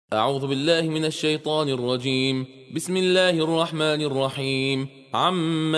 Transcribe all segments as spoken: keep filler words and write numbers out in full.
أعوذ بالله من الشيطان الرجيم. بسم الله الرحمن الرحيم. عم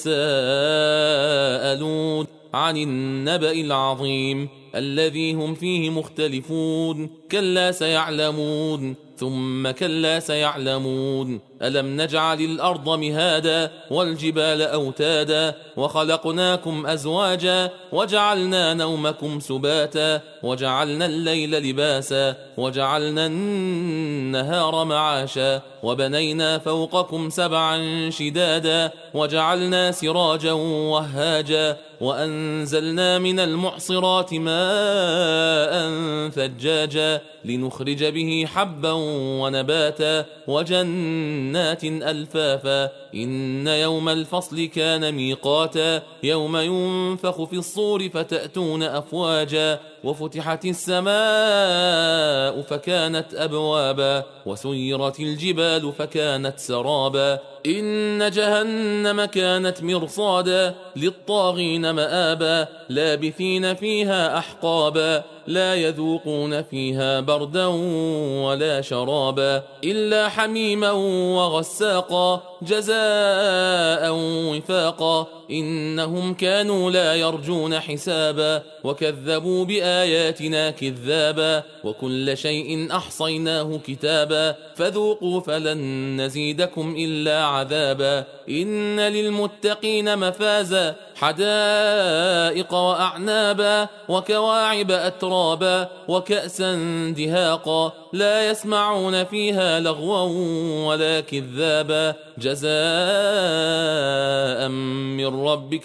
يتساءلون عن النبأ العظيم الذي هم فيه مختلفون. كلا سيعلمون ثم كلا سيعلمون. ألم نجعل الأرض مهادا والجبال أوتادا وخلقناكم أزواجا وجعلنا نومكم سباتا وجعلنا الليل لباسا وجعلنا النهار معاشا وبنينا فوقكم سبعا شدادا وجعلنا سراجا وهاجا وأنزلنا من المعصرات ماء ثجاجا لنخرج به حبا ونباتا وجنات ألفافا. إن يوم الفصل كان ميقاتا يوم ينفخ في الصور فتأتون أفواجا وفتحت السماء فكانت أبوابا وسيرت الجبال فكانت سرابا. إن جهنم كانت مرصادا للطاغين مآبا لابثين فيها أحقابا لا يذوقون فيها بردا ولا شرابا إلا حميما وغساقا جزاء وفاقا. إنهم كانوا لا يرجون حسابا وكذبوا بآياتنا كذابا وكل شيء أحصيناه كتابا فذوقوا فلن نزيدكم إلا عذابا. إن للمتقين مفازا حدائق وأعنابا وكواعب أترابا وكأسا دهاقا لا يسمعون فيها لغوا ولا كذابا جزاء من ربك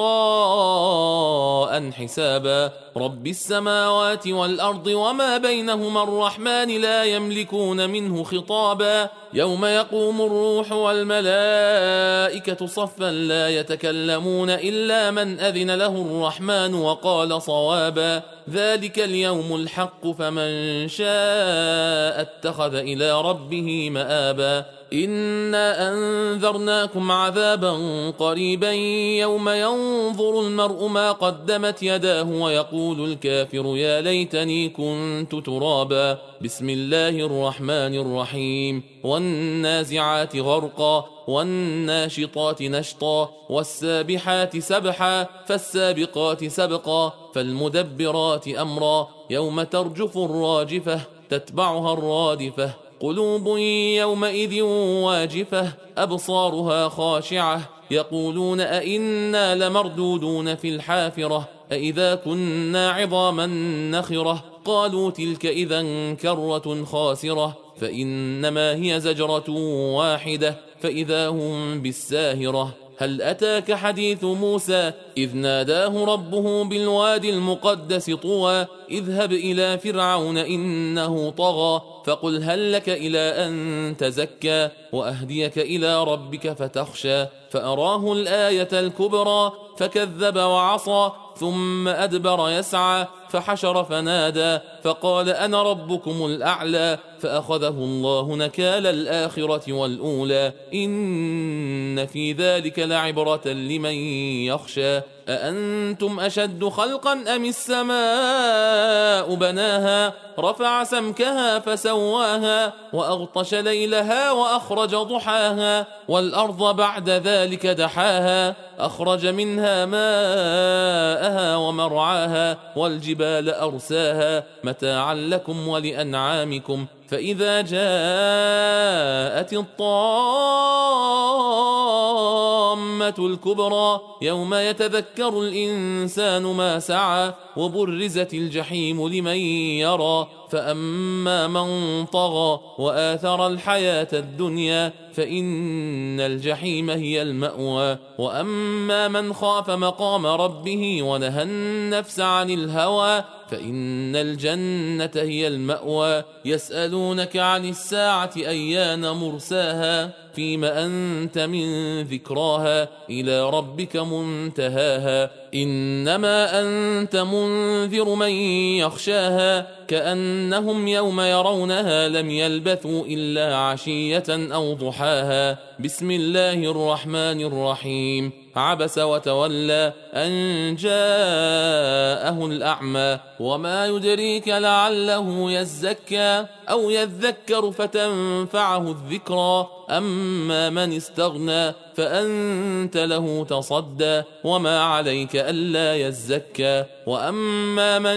عطاء حسابا. رب السماوات والأرض وما بينهما الرحمن لا يملكون منه خطابا. يوم يقوم الروح والملائكة صفا لا يتكلمون إلا من أذن له الرحمن وقال صوابا. ذلك اليوم الحق فمن شاء اتخذ إلى ربه مآبا. إنا أنذرناكم عذابا قريبا يوم ينظر المرء ما قدمت يداه ويقول الكافر يا ليتني كنت ترابا. بسم الله الرحمن الرحيم. والنازعات غرقا والناشطات نشطا والسابحات سبحا فالسابقات سبقا فالمدبرات أمرا يوم ترجف الراجفة تتبعها الرادفة قلوب يومئذ واجفة أبصارها خاشعة يقولون أئنا لمردودون في الحافرة أئذا كنا عظاما نخرة قالوا تلك إذا كرة خاسرة فإنما هي زجرة واحدة فإذا هم بالساهرة. هل أتاك حديث موسى إذ ناداه ربه بالوادي المقدس طوى اذهب إلى فرعون إنه طغى فقل هل لك إلى أن تزكى وأهديك إلى ربك فتخشى. فأراه الآية الكبرى فكذب وعصى ثم أدبر يسعى فحشر فنادى فقال أنا ربكم الأعلى فأخذه الله نكال الآخرة والأولى إن في ذلك لعبرة لمن يخشى. أأنتم أشد خلقا أم السماء بناها رفع سمكها فسواها وأغطش ليلها وأخرج ضحاها والأرض بعد ذلك دحاها أخرج منها ماءها ومرعاها والجبال أرساها متاعا لكم ولأنعامكم. فإذا جاءت الطامة الكبرى يوم يتذكر الإنسان ما سعى وبرزت الجحيم لمن يرى فأما من طغى وآثر الحياة الدنيا فإن الجحيم هي المأوى وأما من خاف مقام ربه ونهى النفس عن الهوى فإن الجنة هي المأوى. يسألونك عن الساعة أيان مرساها فيم أنت من ذكراها إلى ربك منتهاها إنما أنت منذر من يخشاها كأنهم يوم يرونها لم يلبثوا إلا عشية أو ضحاها بسم الله الرحمن الرحيم عبس وتولى أن جاءه الأعمى وما يدريك لعله يزكى أو يذكر فتنفعه الذكرى أما من استغنى فأنت له تصدى وما عليك ألا يزكى وأما من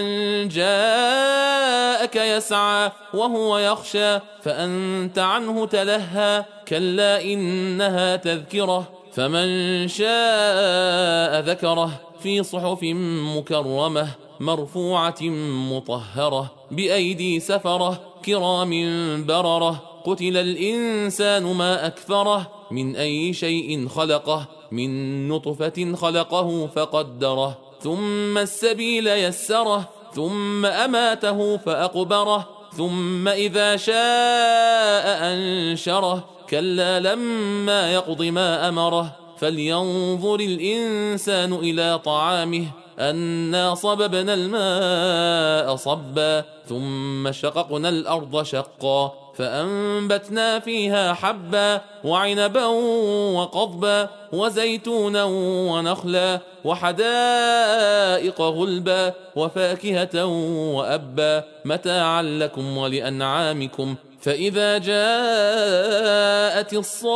جاءك يسعى وهو يخشى فأنت عنه تلهى كلا إنها تذكرة فمن شاء ذكره في صحف مكرمة مرفوعة مطهرة بأيدي سفرة كرام بررة قتل الإنسان ما أكفره من أي شيء خلقه من نطفة خلقه فقدره ثم السبيل يسره ثم أماته فأقبره ثم إذا شاء أنشره كلا لما يقض ما أمره فلينظر الإنسان إلى طعامه أنا صببنا الماء صبا ثم شققنا الأرض شقا فأنبتنا فيها حبا وعنبا وقضبا وزيتونا ونخلا وحدائق غلبا وفاكهة وأبا متاعا لكم ولأنعامكم فإذا جاءت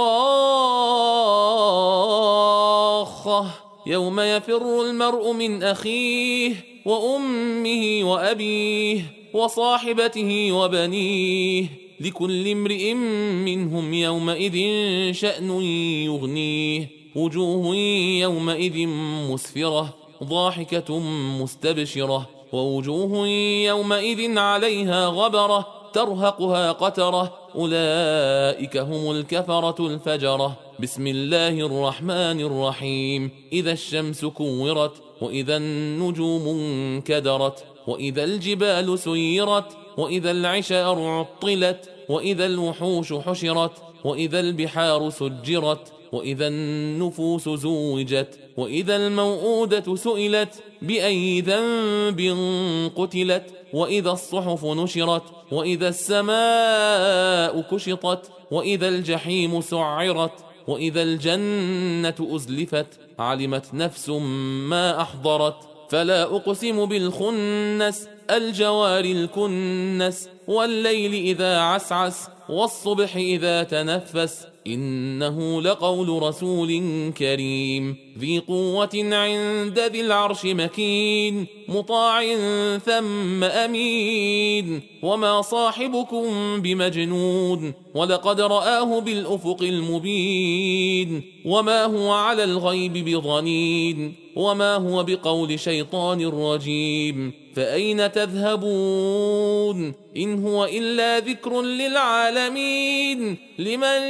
الصاخة يوم يفر المرء من أخيه وأمه وأبيه وصاحبته وبنيه لكل امرئ منهم يومئذ شأن يغنيه وجوه يومئذ مسفرة ضاحكة مستبشرة ووجوه يومئذ عليها غبرة ترهقها قترة أولئك هم الكفرة الفجرة بسم الله الرحمن الرحيم إذا الشمس كورت وإذا النجوم انكدرت وإذا الجبال سيرت وإذا العشار عطلت وإذا الوحوش حشرت وإذا البحار سجرت وإذا النفوس زوجت وإذا الموءودة سئلت بأي ذنب قتلت وإذا الصحف نشرت وإذا السماء كشطت وإذا الجحيم سعرت وإذا الجنة أزلفت علمت نفس ما أحضرت فلا أقسم بالخنس الجوار الكنس والليل إذا عسعس والصبح إذا تنفس إنه لقول رسول كريم ذي قوة عند ذي العرش مكين مطاع ثم أمين وما صاحبكم بمجنون ولقد رآه بالأفق المبين وما هو على الغيب بضنين وما هو بقول شيطان رجيم فأين تذهبون إن هو إلا ذكر للعالمين لمن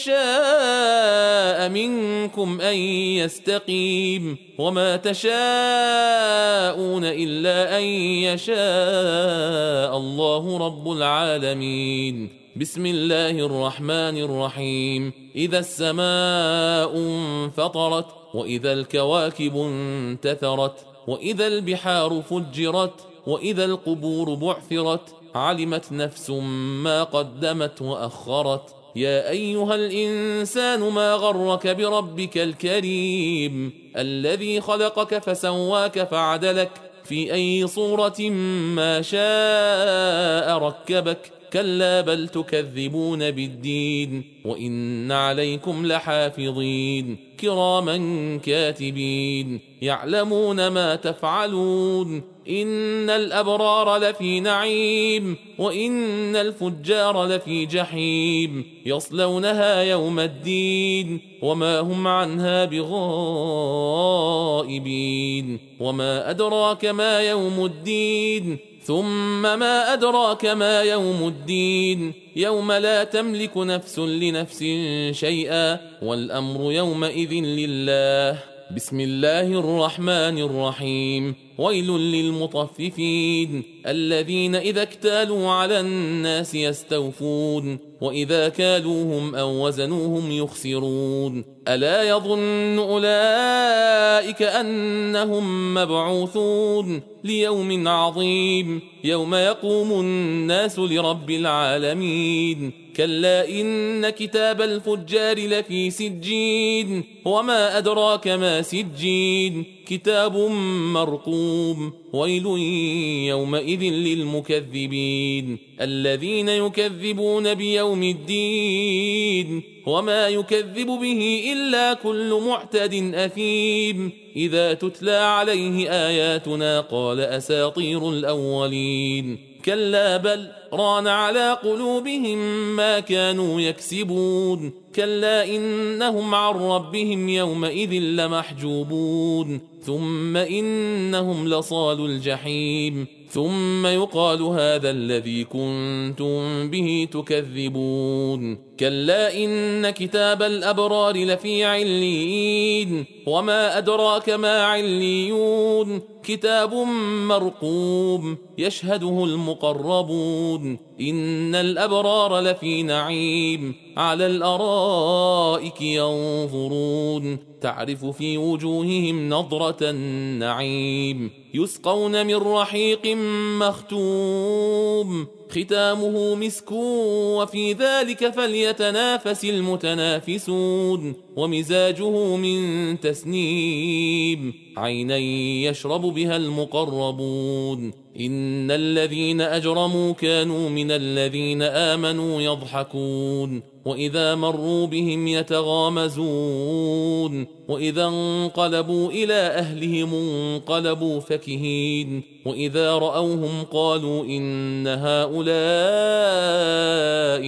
شاء منكم أن يستقيم وما تشاءون إلا أن يشاء الله رب العالمين بسم الله الرحمن الرحيم إذا السماء انفطرت وإذا الكواكب انتثرت وإذا البحار فجرت وإذا القبور بعثرت علمت نفس ما قدمت وأخرت يا أيها الإنسان ما غرك بربك الكريم الذي خلقك فسواك فعدلك في أي صورة ما شاء ركبك كلا بل تكذبون بالدين وإن عليكم لحافظين كراما كاتبين يعلمون ما تفعلون إن الأبرار لفي نعيم وإن الفجار لفي جحيم يصلونها يوم الدين وما هم عنها بغائبين وما أدراك ما يوم الدين ثم ما أدراك ما يوم الدين يوم لا تملك نفس لنفس شيئا والأمر يومئذ لله بسم الله الرحمن الرحيم ويل للمطففين الذين إذا اكتالوا على الناس يستوفون وإذا كالوهم أو وزنوهم يخسرون ألا يظن أولئك أنهم مبعوثون ليوم عظيم يوم يقوم الناس لرب العالمين كلا إن كتاب الفجار لفي سجين وما أدراك ما سجين كتاب مرقوم ويل يومئذ للمكذبين الذين يكذبون بيوم الدين وما يكذب به إلا كل معتد أثيم إذا تتلى عليه آياتنا قال أساطير الأولين كلا بل ران على قلوبهم ما كانوا يكسبون كلا إنهم عن ربهم يومئذ لمحجوبون ثم إنهم لصال الجحيم ثم يقال هذا الذي كنتم به تكذبون كلا إن كتاب الأبرار لفي عليين وما أدراك ما عليون كتاب مرقوم يشهده المقربون إن الأبرار لفي نعيم على الأرائك ينظرون تعرف في وجوههم نضرة النعيم يسقون من رحيق مختوم ختامه مسك وفي ذلك فليتنافس المتنافسون ومزاجه من تسنيم عينا يشرب بها المقربون إن الذين أجرموا كانوا من الذين آمنوا يضحكون وإذا مروا بهم يتغامزون وإذا انقلبوا إلى أهلهم انقلبوا فكهين وإذا رأوهم قالوا إن هؤلاء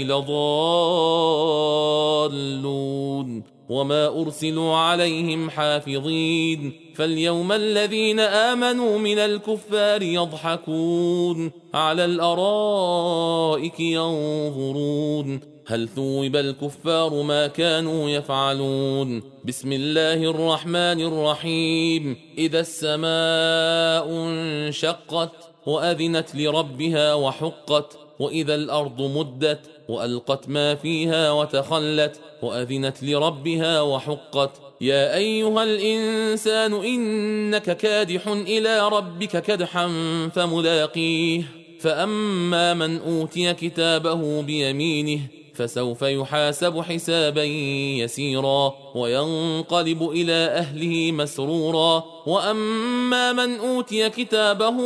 لضالون وما أرسلوا عليهم حافظين فاليوم الذين آمنوا من الكفار يضحكون على الأرائك ينظرون هل ثوب الكفار ما كانوا يفعلون بسم الله الرحمن الرحيم إذا السماء انشقت وأذنت لربها وحقت وإذا الأرض مدت وألقت ما فيها وتخلت وأذنت لربها وحقت يا أيها الإنسان إنك كادح إلى ربك كدحا فملاقيه فأما من أوتي كتابه بيمينه فسوف يحاسب حسابا يسيرا وينقلب إلى أهله مسرورا وأما من أوتي كتابه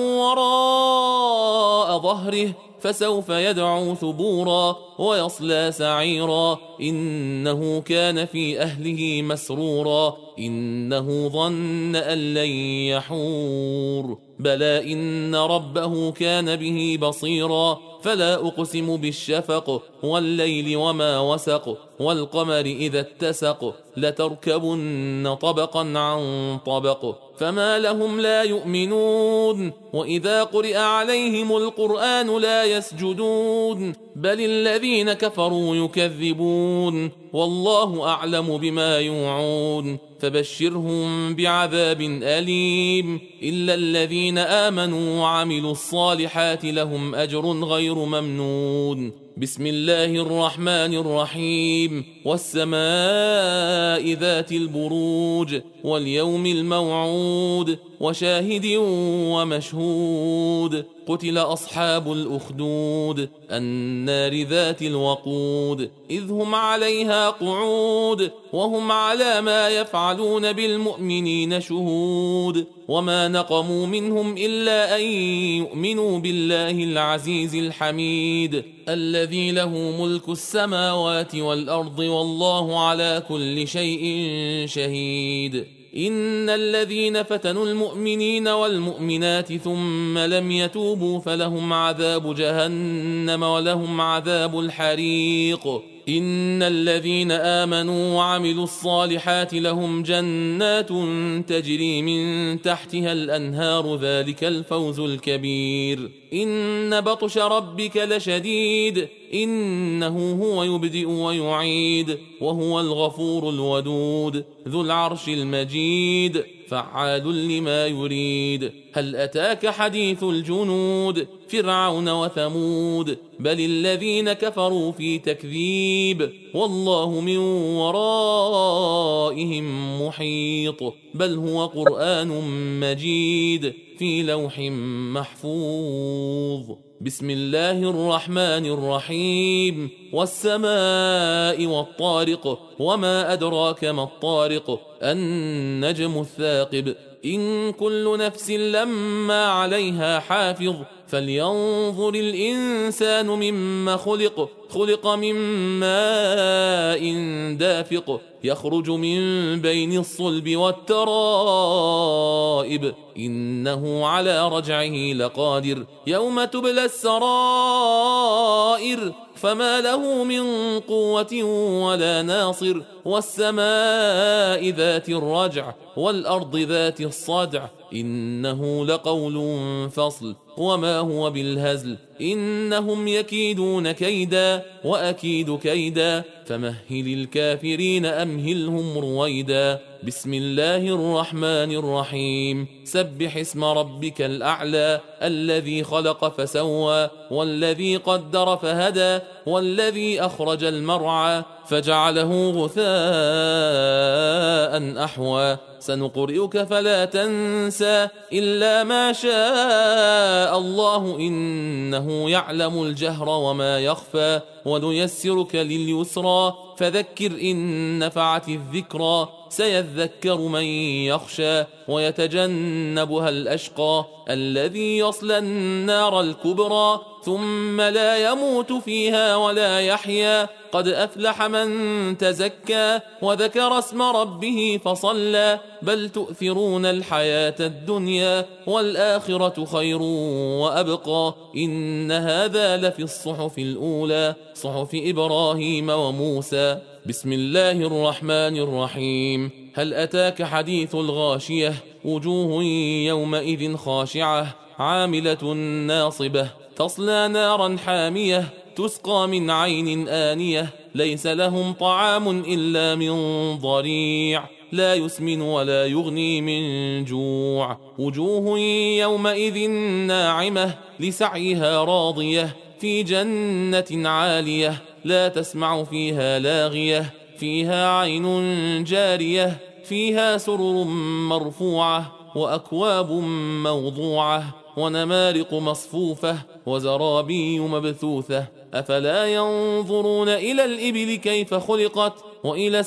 وراء ظهره فسوف يدعو ثبورا ويصلى سعيرا إنه كان في أهله مسرورا إنه ظن أن لن يحور بلى إن ربه كان به بصيرا فلا أقسم بالشفق والليل وما وسق والقمر إذا اتسق لتركبن طبقا عن طبق فما لهم لا يؤمنون وإذا قرئ عليهم القرآن لا يسجدون بل الذين كفروا يكذبون والله أعلم بما يوعون فبشرهم بعذاب أليم إلا الذين آمنوا وعملوا الصالحات لهم أجر غير ممنون بسم الله الرحمن الرحيم والسماء ذات البروج واليوم الموعود وشاهد ومشهود قتل أصحاب الأخدود النار ذات الوقود إذ هم عليها قعود وهم على ما يفعلون بالمؤمنين شهود وما نقموا منهم إلا أن يؤمنوا بالله العزيز الحميد الذي له ملك السماوات والأرض والله على كل شيء شهيد إن الذين فتنوا المؤمنين والمؤمنات ثم لم يتوبوا فلهم عذاب جهنم ولهم عذاب الحريق إن الذين آمنوا وعملوا الصالحات لهم جنات تجري من تحتها الأنهار ذلك الفوز الكبير إن بطش ربك لشديد إنه هو يبدئ ويعيد وهو الغفور الودود ذو العرش المجيد فعال لما يريد. هل أتاك حديث الجنود فرعون وثمود بل الذين كفروا في تكذيب والله من ورائهم محيط بل هو قرآن مجيد في لوح محفوظ. بسم الله الرحمن الرحيم والسماء والطارق وما أدراك ما الطارق النجم الثاقب إن كل نفس لما عليها حافظ فلينظر الإنسان مما خلق خلق من ماء دافق يخرج من بين الصلب والترائب إنه على رجعه لقادر يوم تبلى السرائر فما له من قوة ولا ناصر والسماء ذات الرجع والأرض ذات الصدع إنه لقول فصل وما هو بالهزل إنهم يكيدون كيدا وأكيد كيدا فمهل الكافرين أمهلهم رويدا. بسم الله الرحمن الرحيم سبح اسم ربك الأعلى الذي خلق فسوى والذي قدر فهدى والذي أخرج المرعى فجعله غثاء أحوى سنقرئك فلا تنسى إلا ما شاء الله إنه يعلم الجهر وما يخفى ونيسرك لليسرى فذكر إن نفعت الذكرى سيذكر من يخشى ويتجنبها الأشقى الذي يصلى النار الكبرى ثم لا يموت فيها ولا يحيا قد أفلح من تزكى وذكر اسم ربه فصلى بل تؤثرون الحياة الدنيا والآخرة خير وأبقى إن هذا لفي الصحف الأولى صحف إبراهيم وموسى. بسم الله الرحمن الرحيم هل أتاك حديث الغاشية وجوه يومئذ خاشعة عاملة ناصبة تصلى نارا حامية تسقى من عين آنية ليس لهم طعام إلا من ضريع لا يسمن ولا يغني من جوع وجوه يومئذ ناعمة لسعيها راضية في جنة عالية لا تسمع فيها لاغية فيها عين جارية فيها سرر مرفوعة وأكواب موضوعة ونمارق مصفوفة وزرابي مبثوثة أفلا ينظرون إلى الإبل كيف خلقت وإلى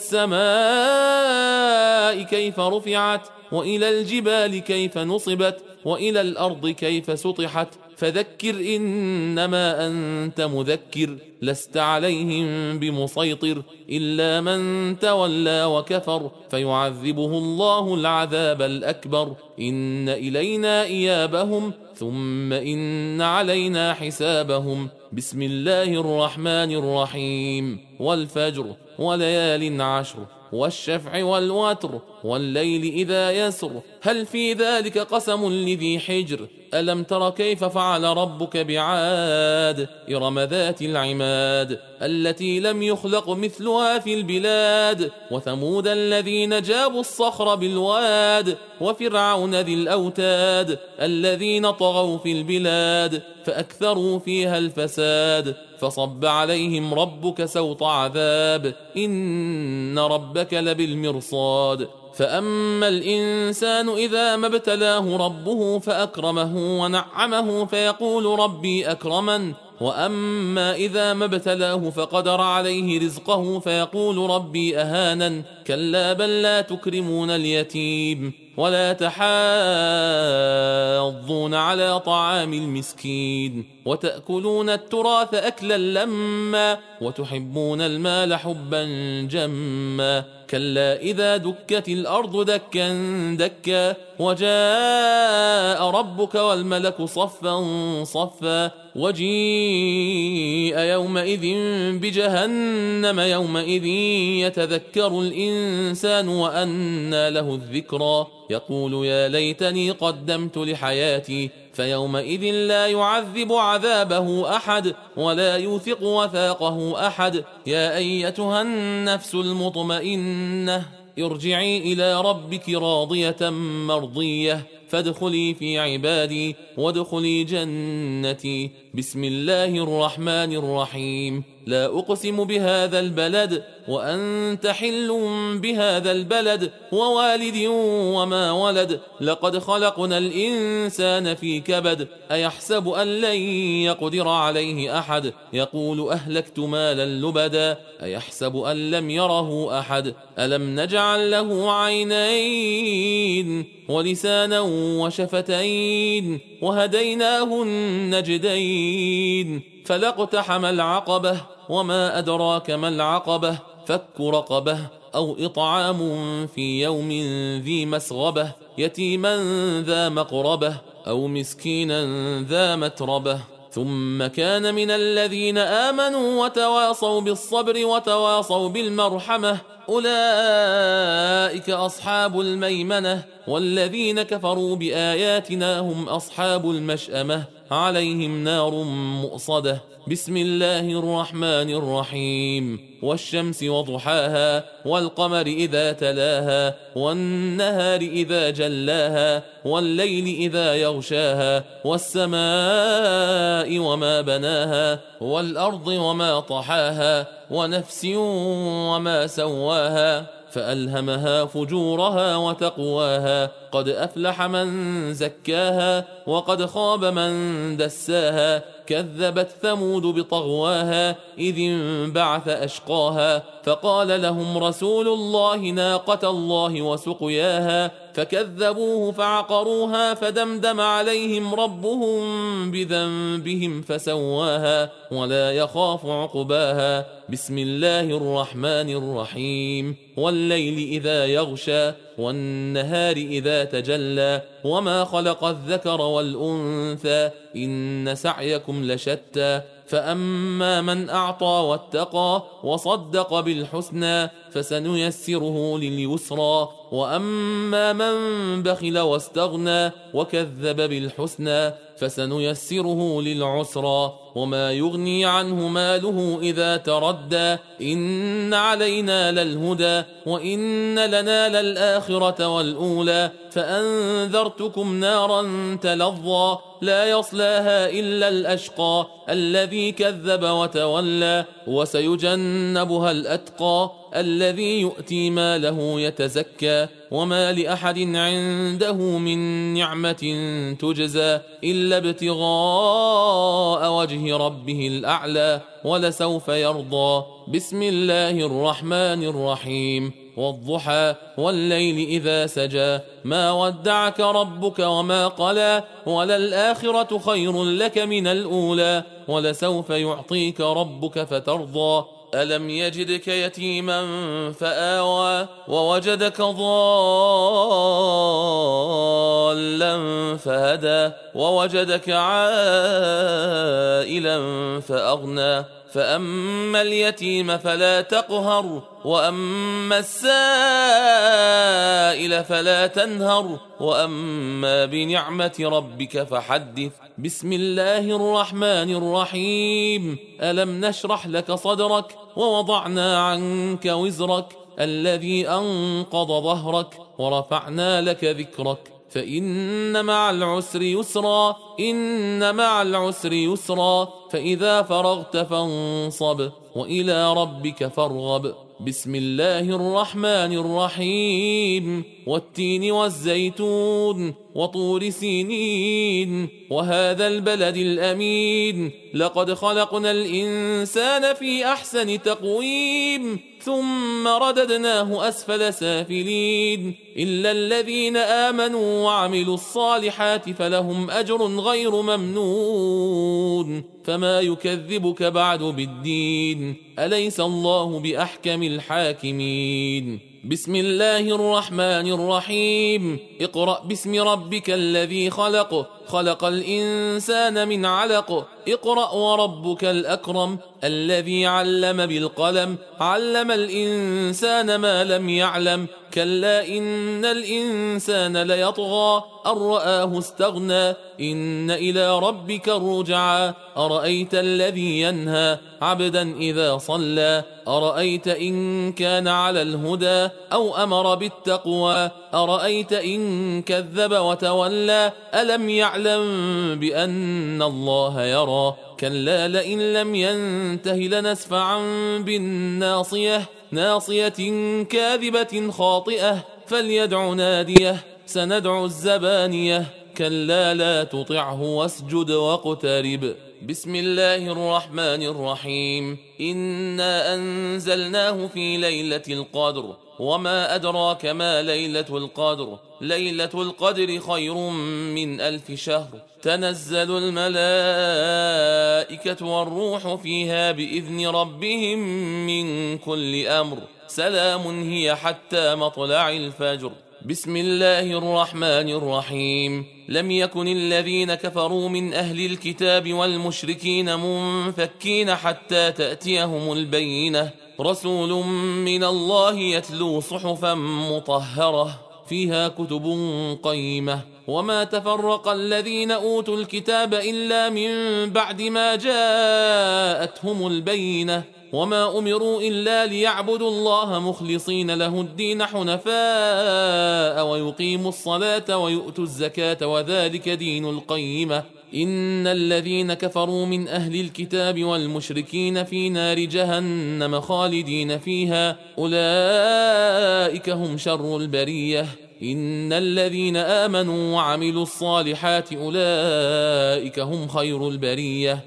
السماء كيف رفعت وإلى الجبال كيف نصبت وإلى الأرض كيف سطحت فذكر إنما أنت مذكر لست عليهم بمسيطر إلا من تولى وكفر فيعذبه الله العذاب الأكبر إن إلينا إيابهم ثم إن علينا حسابهم. بسم الله الرحمن الرحيم والفجر وليال عشر والشفع والوتر والليل إذا يسر هل في ذلك قسم لذي حجر ألم تر كيف فعل ربك بعاد إرم ذات العماد التي لم يخلق مثلها في البلاد وثمود الذين جابوا الصخر بالواد وفرعون ذي الأوتاد الذين طغوا في البلاد فأكثروا فيها الفساد فصب عليهم ربك سوط عذاب إن ربك لبالمرصاد. فأما الإنسان إذا ما ابتلاه ربه فأكرمه ونعمه فيقول ربي أكرمن وأما إذا ما ابتلاه فقدر عليه رزقه فيقول ربي أهانن كلا بل لا تكرمون اليتيم ولا تحاضون على طعام المسكين وتأكلون التراث أكلا لما وتحبون المال حبا جما كلا إذا دكت الأرض دكا دكا وجاء ربك والملك صفا صفا وجيء يومئذ بجهنم يومئذ يتذكر الإنسان وأنى له الذكرى يقول يا ليتني قدمت لحياتي فيومئذ لا يعذب عذابه أحد ولا يوثق وثاقه أحد. يا أيتها النفس المطمئنة ارجعي إلى ربك راضية مرضية فادخلي في عبادي وادخلي جنتي. بسم الله الرحمن الرحيم. لا أقسم بهذا البلد وأنت حل بهذا البلد ووالد وما ولد. لقد خلقنا الإنسان في كبد. أيحسب أن لن يقدر عليه أحد. يقول أهلكت مالا لبدا. أيحسب أن لم يره أحد. ألم نجعل له عينين ولسانا وشفتين وهديناه النجدين. فلاقتحم العقبة وما أدراك ما العقبة. فك رقبة أو إطعام في يوم ذي مسغبة يتيما ذا مقربة أو مسكينا ذا متربة. ثم كان من الذين آمنوا وتواصوا بالصبر وتواصوا بالمرحمة أولئك أصحاب الميمنة. والذين كفروا بآياتنا هم أصحاب المشأمة عليهم نار مؤصدة. بسم الله الرحمن الرحيم. والشمس وضحاها والقمر إذا تلاها والنهار إذا جلاها والليل إذا يغشاها والسماء وما بناها والأرض وما طحاها ونفس وما سواها فألهمها فجورها وتقواها. قد أفلح من زكاها وقد خاب من دساها. كذبت ثمود بطغواها إذ انبعث أشقاها فقال لهم رسول الله ناقة الله وسقياها فكذبوه فعقروها فدمدم عليهم ربهم بذنبهم فسواها ولا يخاف عقباها. بسم الله الرحمن الرحيم. والليل إذا يغشى والنهار إذا تجلى وما خلق الذكر والأنثى إن سعيكم لشتى. فأما من أعطى واتقى وصدق بالحسنى فسنيسره لليسرى. وأما من بخل واستغنى وكذب بالحسنى فسنيسره للعسرى. وما يغني عنه ماله إذا تردى. إن علينا للهدى وإن لنا للآخرة والأولى. فأنذرتكم نارا تلظى لا يصلاها إلا الأشقى الذي كذب وتولى. وسيجنبها الأتقى الذي يؤتي ماله يتزكى. وما لأحد عنده من نعمة تجزى إلا ابتغاء وجه ربه الأعلى ولسوف يرضى. بسم الله الرحمن الرحيم. والضحى والليل إذا سجى ما ودعك ربك وما قلى وللآخرة خير لك من الأولى ولسوف يعطيك ربك فترضى. ألم يجدك يتيما فآوى ووجدك ضالا فهدى ووجدك عائلا فأغنى. فأما اليتيم فلا تقهر وأما السائل فلا تنهر وأما بنعمة ربك فحدث. بسم الله الرحمن الرحيم. ألم نشرح لك صدرك ووضعنا عنك وزرك الذي أنقض ظهرك ورفعنا لك ذكرك. فإن مع العسر يسرا إن مع العسر يسرا فإذا فرغت فانصب وإلى ربك فارغب. بسم الله الرحمن الرحيم. والتين والزيتون وطور سينين وهذا البلد الأمين. لقد خلقنا الإنسان في أحسن تقويم ثم رددناه أسفل سافلين إلا الذين آمنوا وعملوا الصالحات فلهم أجر غير ممنون. فما يكذبك بعد بالدين أليس الله بأحكم الحاكمين. بسم الله الرحمن الرحيم. اقرأ باسم ربك الذي خلق خلق الإنسان من علق اقرأ وربك الأكرم الذي علم بالقلم علم الإنسان ما لم يعلم كلا إن الإنسان ليطغى أن رآه استغنى إن إلى ربك الرجعى أرأيت الذي ينهى عبدا إذا صلى أرأيت إن كان على الهدى أو أمر بالتقوى أرأيت إن كذب وتولى ألم يعلم بأن الله يرى كلا لئن لم ينته لنسفعا بالناصية ناصية كاذبة خاطئة فليدع ناديه سندع الزبانية كلا لا تطعه واسجد واقترب بسم الله الرحمن الرحيم إنا أنزلناه في ليلة القدر وما أدراك ما ليلة القدر ليلة القدر خير من ألف شهر تنزل الملائكة والروح فيها بإذن ربهم من كل أمر سلام هي حتى مطلع الفجر بسم الله الرحمن الرحيم لم يكن الذين كفروا من أهل الكتاب والمشركين منفكين حتى تأتيهم البينة رسول من الله يتلو صحفا مطهرة فيها كتب قيمة وما تفرق الذين أوتوا الكتاب إلا من بعد ما جاءتهم البينة وما أمروا إلا ليعبدوا الله مخلصين له الدين حنفاء ويقيموا الصلاة ويؤتوا الزكاة وذلك دين القيمة إن الذين كفروا من أهل الكتاب والمشركين في نار جهنم خالدين فيها أولئك هم شر البرية إن الذين آمنوا وعملوا الصالحات أولئك هم خير البرية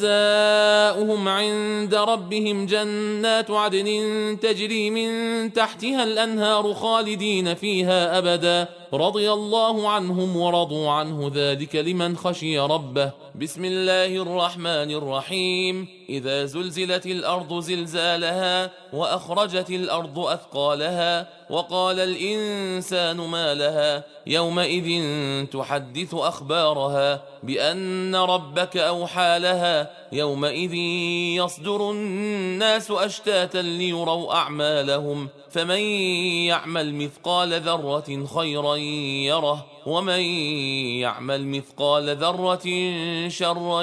جزاؤهم عند ربهم جنات عدن تجري من تحتها الأنهار خالدين فيها أبدا رضي الله عنهم ورضوا عنه ذلك لمن خشي ربه بسم الله الرحمن الرحيم إذا زلزلت الأرض زلزالها وأخرجت الأرض أثقالها وقال الإنسان ما لها يومئذ تحدث أخبارها بأن ربك أوحى لها يومئذ يصدر الناس أشتاتا ليروا أعمالهم فمن يعمل مثقال ذرة خيرا يره ومن يعمل مثقال ذرة شرا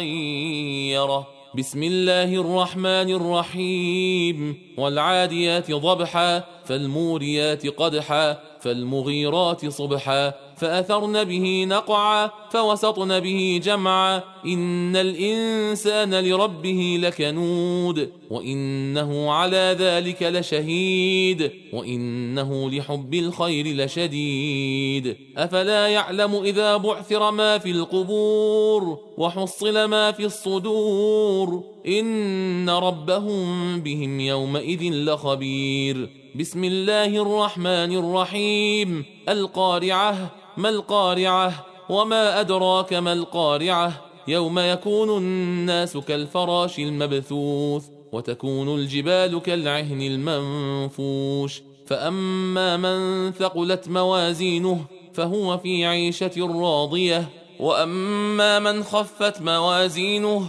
يره بسم الله الرحمن الرحيم والعاديات ضبحا فالموريات قدحا فالمغيرات صبحا فأثرن به نقعا فوسطن به جمعا إن الإنسان لربه لكنود وإنه على ذلك لشهيد وإنه لحب الخير لشديد أفلا يعلم إذا بعثر ما في القبور وحصل ما في الصدور إن ربهم بهم يومئذ لخبير بسم الله الرحمن الرحيم القارعة ما القارعة وما أدراك ما القارعة يوم يكون الناس كالفراش المبثوث وتكون الجبال كالعهن المنفوش فأما من ثقلت موازينه فهو في عيشة راضية وأما من خفت موازينه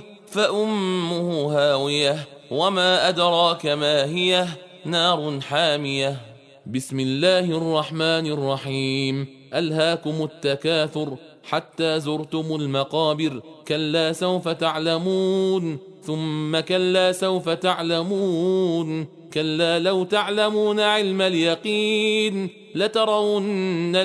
فأمه هاوية وما أدراك ما هي نار حامية بسم الله الرحمن الرحيم ألهاكم التكاثر حتى زرتم المقابر كلا سوف تعلمون ثم كلا سوف تعلمون كلا لو تعلمون علم اليقين لترون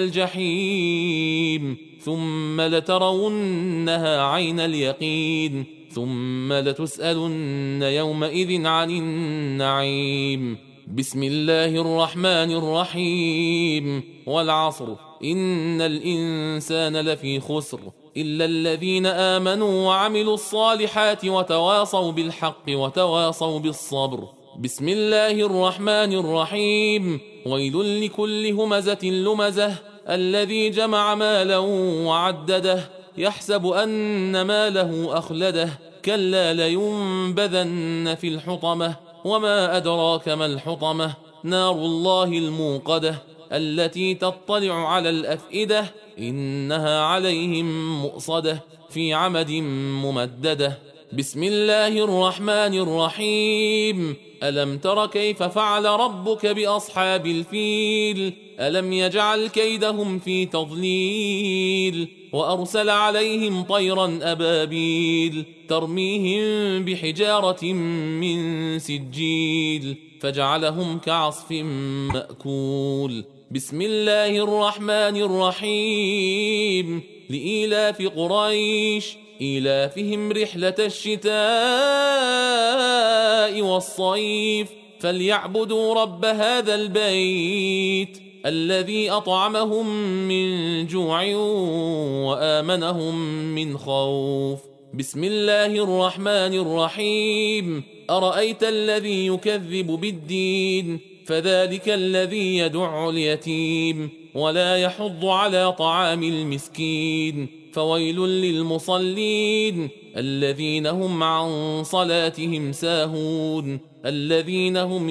الجحيم ثم لترونها عين اليقين ثم لتسألن يومئذ عن النعيم بسم الله الرحمن الرحيم والعصر إن الإنسان لفي خسر إلا الذين آمنوا وعملوا الصالحات وتواصوا بالحق وتواصوا بالصبر بسم الله الرحمن الرحيم ويل لكل همزة لمزة الذي جمع مالا وعدده يحسب أن ماله أخلده كلا لينبذن في الحطمة وما أدراك ما الحطمة نار الله الموقدة التي تطلع على الأفئدة إنها عليهم مؤصدة في عمد ممددة بسم الله الرحمن الرحيم ألم تر كيف فعل ربك بأصحاب الفيل ألم يجعل كيدهم في تضليل وأرسل عليهم طيرا أبابيل ترميهم بحجارة من سجيل فجعلهم كعصف مأكول بسم الله الرحمن الرحيم لإيلاف قريش إيلافهم رحلة الشتاء والصيف فليعبدوا رب هذا البيت الذي أطعمهم من جوع وآمنهم من خوف بسم الله الرحمن الرحيم أرأيت الذي يكذب بالدين فذلك الذي يدع اليتيم ولا يحض على طعام المسكين فويل للمصلين الذين هم عن صلاتهم ساهون الذين هم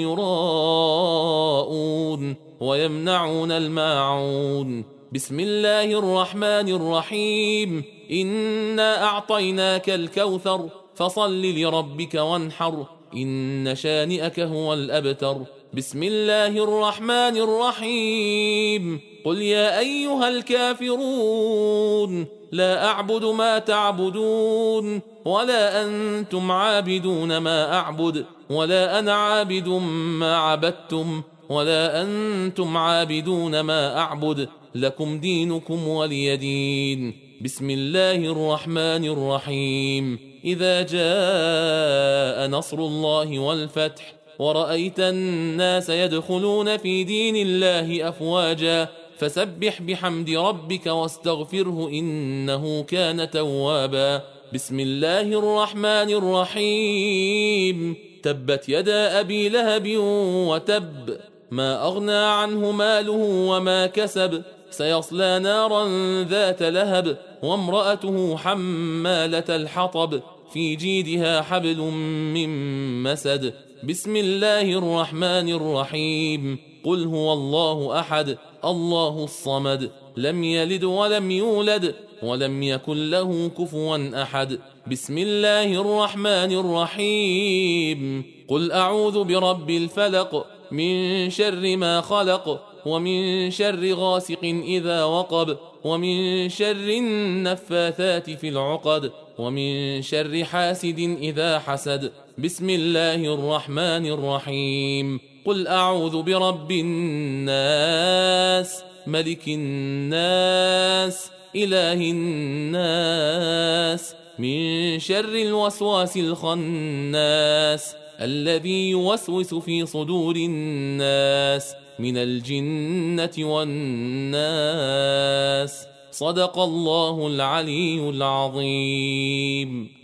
يراءون ويمنعون الماعون بسم الله الرحمن الرحيم إنا أعطيناك الكوثر فصل لربك وانحر إن شانئك هو الأبتر بسم الله الرحمن الرحيم قل يا أيها الكافرون لا أعبد ما تعبدون ولا أنتم عابدون ما أعبد ولا أنا عابد ما عبدتم ولا أنتم عابدون ما أعبد لكم دينكم ولي دين بسم الله الرحمن الرحيم إذا جاء نصر الله والفتح ورأيت الناس يدخلون في دين الله أفواجا فسبح بحمد ربك واستغفره إنه كان توابا بسم الله الرحمن الرحيم تبت يدا أبي لهب وتب ما أغنى عنه ماله وما كسب سيصلى نارا ذات لهب وامرأته حمالة الحطب في جيدها حبل من مسد بسم الله الرحمن الرحيم قل هو الله أحد الله الصمد لم يلد ولم يولد ولم يكن له كفوا أحد بسم الله الرحمن الرحيم قل أعوذ برب الفلق من شر ما خلق ومن شر غاسق إذا وقب ومن شر النفاثات في العقد ومن شر حاسد إذا حسد بسم الله الرحمن الرحيم قل أعوذ برب الناس ملك الناس إله الناس من شر الوسواس الخناس الذي يوسوس في صدور الناس من الجنة والناس صدق الله العلي العظيم.